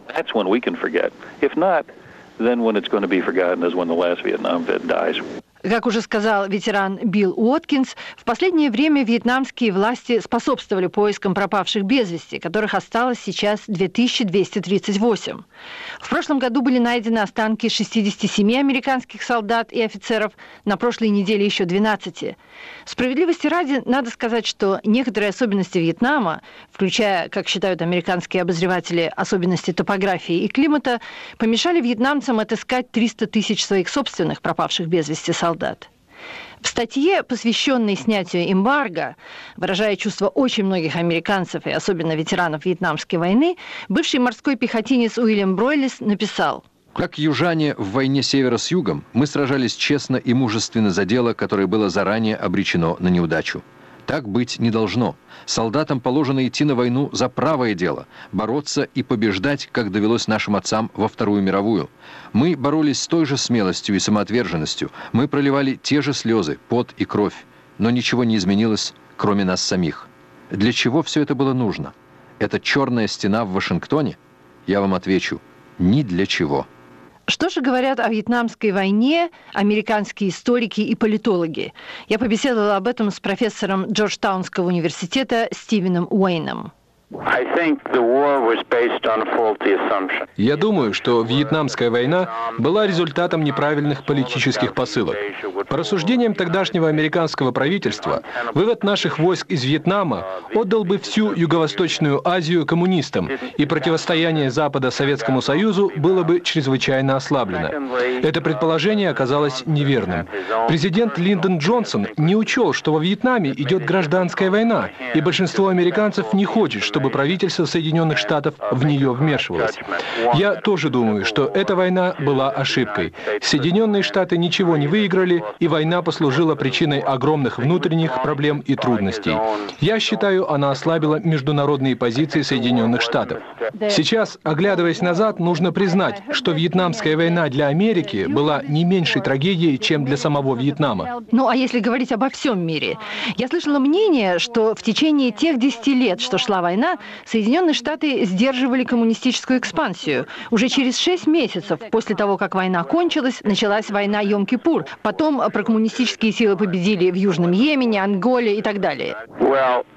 Как уже сказал ветеран Билл Уоткинс, в последнее время вьетнамские власти способствовали поискам пропавших без вести, которых осталось сейчас две тысячи двести тридцать восемь. В прошлом году были найдены останки шестидесяти семи американских солдат и офицеров, на прошлой неделе еще двенадцати. Справедливости ради, надо сказать, что некоторые особенности Вьетнама, включая, как считают американские обозреватели, особенности топографии и климата, помешали вьетнамцам отыскать триста тысяч своих собственных пропавших без вести солдат. В статье, посвященной снятию эмбарго, выражая чувства очень многих американцев и особенно ветеранов Вьетнамской войны, бывший морской пехотинец Уильям Бройлис написал: Как южане в войне севера с югом, мы сражались честно и мужественно за дело, которое было заранее обречено на неудачу. Так быть не должно. Солдатам положено идти на войну за правое дело, бороться и побеждать, как довелось нашим отцам во Вторую мировую. Мы боролись с той же смелостью и самоотверженностью, мы проливали те же слезы, пот и кровь, но ничего не изменилось, кроме нас самих. Для чего все это было нужно? Это черная стена в Вашингтоне? Я вам отвечу: ни для чего. Что же говорят о Вьетнамской войне американские историки и политологи? Я побеседовала об этом с профессором Джорджтаунского университета Стивеном Уэйном. Я думаю, что Вьетнамская война была результатом неправильных политических посылок. По рассуждениям тогдашнего американского правительства, вывод наших войск из Вьетнама отдал бы всю Юго-Восточную Азию коммунистам, и противостояние Запада Советскому Союзу было бы чрезвычайно ослаблено. Это предположение оказалось неверным. Президент Линдон Джонсон не учел, что во Вьетнаме идет гражданская война, и большинство американцев не хочет, чтобы чтобы правительство Соединенных Штатов в нее вмешивалось. Я тоже думаю, что эта война была ошибкой. Соединенные Штаты ничего не выиграли, и война послужила причиной огромных внутренних проблем и трудностей. Я считаю, она ослабила международные позиции Соединенных Штатов. Сейчас, оглядываясь назад, нужно признать, что Вьетнамская война для Америки была не меньшей трагедией, чем для самого Вьетнама. Ну, а если говорить обо всем мире? Я слышала мнение, что в течение тех десяти лет, что шла война, Соединенные Штаты сдерживали коммунистическую экспансию. Уже через шесть месяцев после того, как война кончилась, началась война Йом-Кипур. Потом прокоммунистические силы победили в Южном Йемене, Анголе и так далее.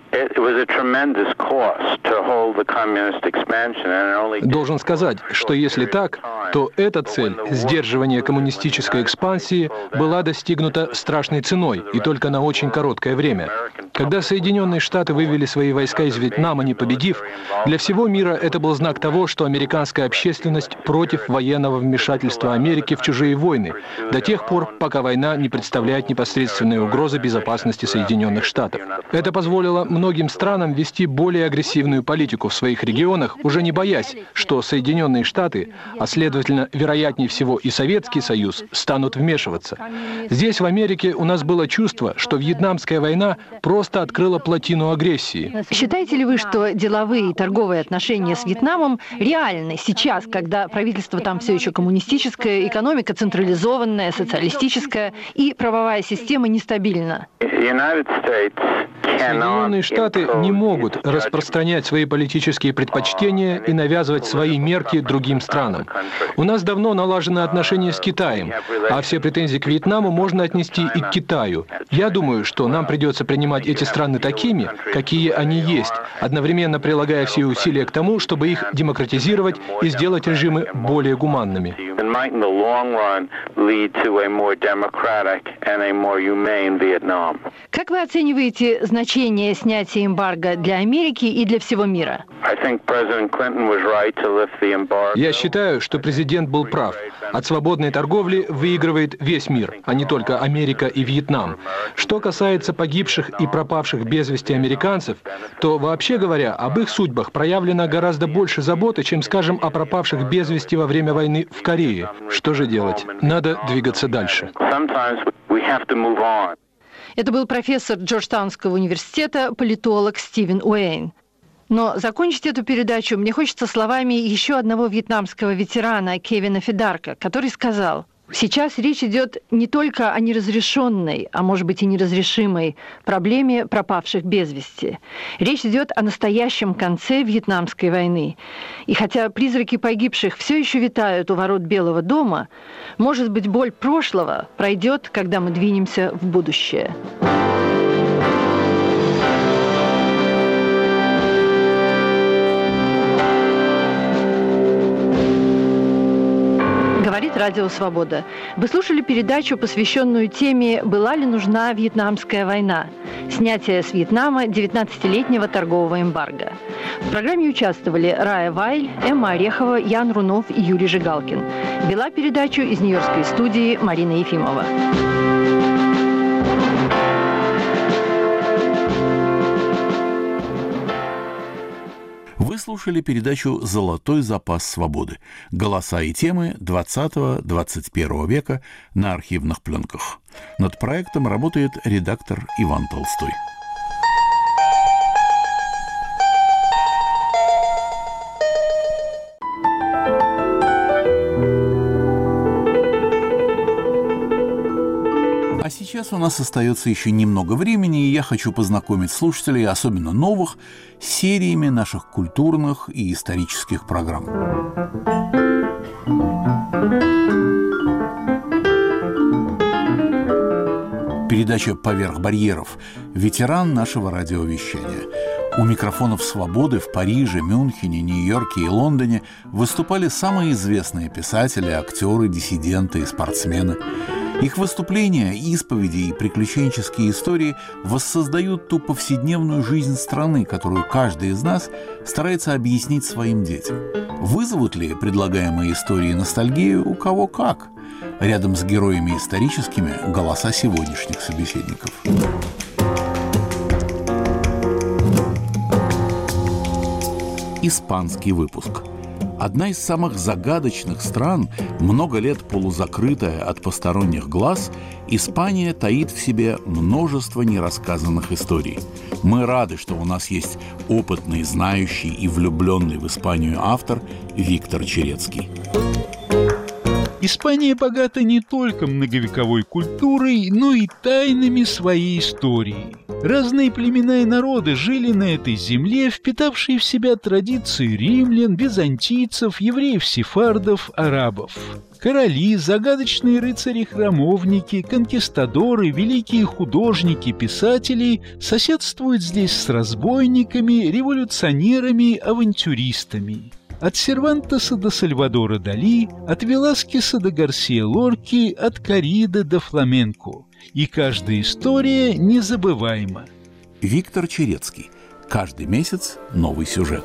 Должен сказать, что если так, то эта цель, сдерживание коммунистической экспансии, была достигнута страшной ценой и только на очень короткое время. Когда Соединенные Штаты вывели свои войска из Вьетнама, не победив, для всего мира это был знак того, что американская общественность против военного вмешательства Америки в чужие войны, до тех пор, пока война не представляет непосредственной угрозы безопасности Соединенных Штатов. Это позволило многим странам вести более агрессивную политику в своих регионах, уже не боясь, что Соединенные Штаты, а следовательно, вероятнее всего и Советский Союз, станут вмешиваться. Здесь, в Америке, у нас было чувство, что Вьетнамская война просто открыла плотину агрессии. Считаете ли вы, что деловые и торговые отношения с Вьетнамом реальны сейчас, когда правительство там все еще коммунистическое, экономика централизованная, социалистическая и правовая система нестабильна? Соединенные Штаты не могут распространять свои политические предпочтения и навязывать свои мерки другим странам. У нас давно налажены отношения с Китаем, а все претензии к Вьетнаму можно отнести и к Китаю. Я думаю, что нам придется принимать эти страны такими, какие они есть, одновременно прилагая все усилия к тому, чтобы их демократизировать и сделать режимы более гуманными. Как вы оцениваете значение снятия эмбарго для Америки и для всего мира? Я считаю, что президент был прав. От свободной торговли выигрывает весь мир, а не только Америка и Вьетнам. Что касается погибших и пропавших без вести американцев, то, вообще говоря, об их судьбах проявлено гораздо больше заботы, чем, скажем, о пропавших без вести во время войны в Корее. Что же делать? Надо двигаться дальше. Это был профессор Джорджтаунского университета, политолог Стивен Уэйн. Но закончить эту передачу мне хочется словами еще одного вьетнамского ветерана Кевина Фидарка, который сказал: «Сейчас речь идет не только о неразрешенной, а может быть и неразрешимой проблеме пропавших без вести. Речь идет о настоящем конце Вьетнамской войны. И хотя призраки погибших все еще витают у ворот Белого дома, может быть, боль прошлого пройдет, когда мы двинемся в будущее». Говорит Радио Свобода. Вы слушали передачу, посвященную теме «Была ли нужна Вьетнамская война?», снятие с Вьетнама девятнадцатилетнего торгового эмбарго. В программе участвовали Рая Вайль, Эмма Орехова, Ян Рунов и Юрий Жигалкин. Вела передачу из Нью-Йоркской студии Марина Ефимова. Вы слушали передачу «Золотой запас свободы». Голоса и темы двадцатого-двадцать первого века на архивных пленках. Над проектом работает редактор Иван Толстой. А сейчас у нас остается еще немного времени, и я хочу познакомить слушателей, особенно новых, с сериями наших культурных и исторических программ. Передача «Поверх барьеров». Ветеран нашего радиовещания. У микрофонов «Свободы» в Париже, Мюнхене, Нью-Йорке и Лондоне выступали самые известные писатели, актеры, диссиденты и спортсмены. Их выступления, исповеди и приключенческие истории воссоздают ту повседневную жизнь страны, которую каждый из нас старается объяснить своим детям. Вызовут ли предлагаемые истории ностальгию? У кого как? Рядом с героями историческими – голоса сегодняшних собеседников. Испанский выпуск. Одна из самых загадочных стран, много лет полузакрытая от посторонних глаз, Испания таит в себе множество нерассказанных историй. Мы рады, что у нас есть опытный, знающий и влюбленный в Испанию автор Виктор Черецкий. Испания богата не только многовековой культурой, но и тайнами своей истории. Разные племена и народы жили на этой земле, впитавшие в себя традиции римлян, византийцев, евреев-сефардов, арабов. Короли, загадочные рыцари-храмовники, конкистадоры, великие художники, писатели соседствуют здесь с разбойниками, революционерами, авантюристами. От Сервантеса до Сальвадора Дали, от Веласкеса до Гарсия Лорки, от Корриды до фламенко. И каждая история незабываема. Виктор Черецкий. Каждый месяц новый сюжет.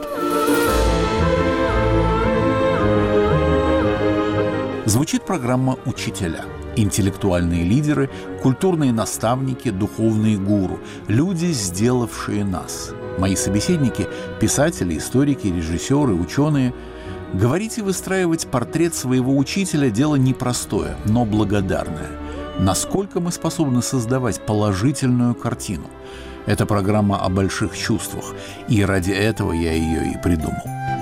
Звучит программа «Учителя». Интеллектуальные лидеры, культурные наставники, духовные гуру, люди, сделавшие нас. Мои собеседники – писатели, историки, режиссеры, ученые. Говорить и выстраивать портрет своего учителя – дело непростое, но благодарное. Насколько мы способны создавать положительную картину? Это программа о больших чувствах, и ради этого я ее и придумал.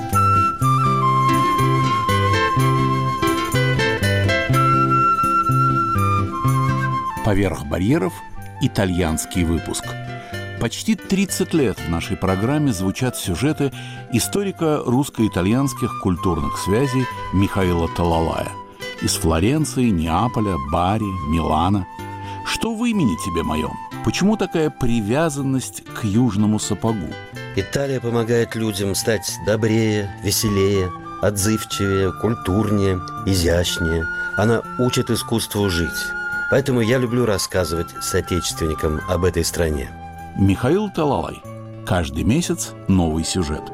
«Поверх барьеров» – итальянский выпуск. Почти тридцать лет в нашей программе звучат сюжеты историка русско-итальянских культурных связей Михаила Талалая. Из Флоренции, Неаполя, Бари, Милана. Что в имени тебе моем? Почему такая привязанность к южному сапогу? Италия помогает людям стать добрее, веселее, отзывчивее, культурнее, изящнее. Она учит искусству жить. Поэтому я люблю рассказывать соотечественникам об этой стране. Михаил Талалай. Каждый месяц новый сюжет.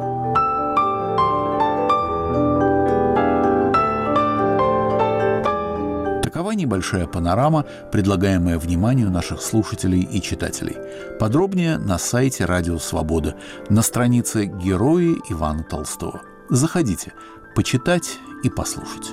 Такова небольшая панорама, предлагаемая вниманию наших слушателей и читателей. Подробнее на сайте «Радио Свобода», на странице «Герои Ивана Толстого». Заходите, почитать и послушать.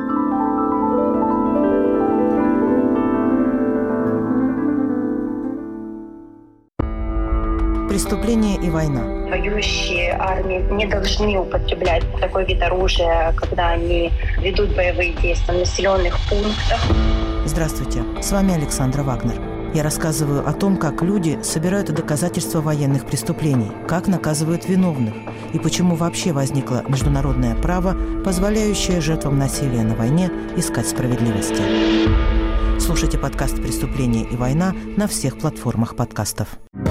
Преступление и война. Воюющие армии не должны употреблять такой вид оружия, когда они ведут боевые действия в населенных пунктах. Здравствуйте, с вами Александра Вагнер. Я рассказываю о том, как люди собирают доказательства военных преступлений, как наказывают виновных и почему вообще возникло международное право, позволяющее жертвам насилия на войне искать справедливости. Слушайте подкаст «Преступление и война» на всех платформах подкастов.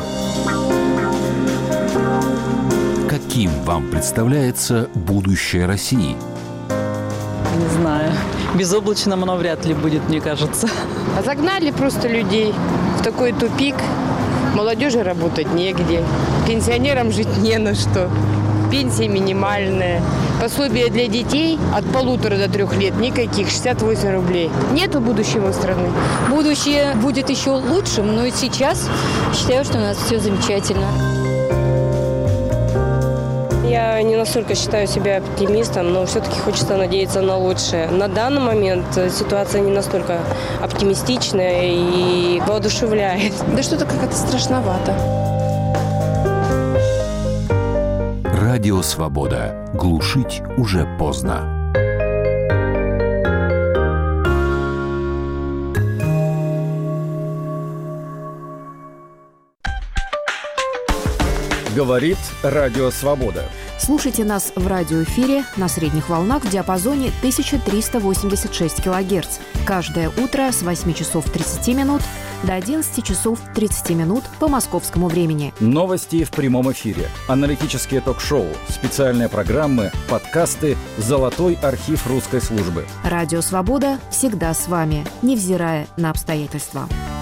Каким вам представляется будущее России? Не знаю. Безоблачным оно вряд ли будет, мне кажется. Загнали просто людей в такой тупик. Молодежи работать негде. Пенсионерам жить не на что. Пенсия минимальная. Пособие для детей от полутора до трех лет никаких, шестьдесят восемь рублей. Нету будущего страны. Будущее будет еще лучшим, но и сейчас считаю, что у нас все замечательно. Я не настолько считаю себя оптимистом, но все-таки хочется надеяться на лучшее. На данный момент ситуация не настолько оптимистичная и воодушевляет. Да что-то как-то страшновато. Радио Свобода. Глушить уже поздно. Говорит Радио Свобода. Слушайте нас в радиоэфире на средних волнах в диапазоне тысяча триста восемьдесят шесть килогерц. Каждое утро с восьми часов тридцати минут до одиннадцати часов тридцати минут по московскому времени. Новости в прямом эфире, аналитические ток-шоу, специальные программы, подкасты, золотой архив русской службы. Радио «Свобода» всегда с вами, невзирая на обстоятельства.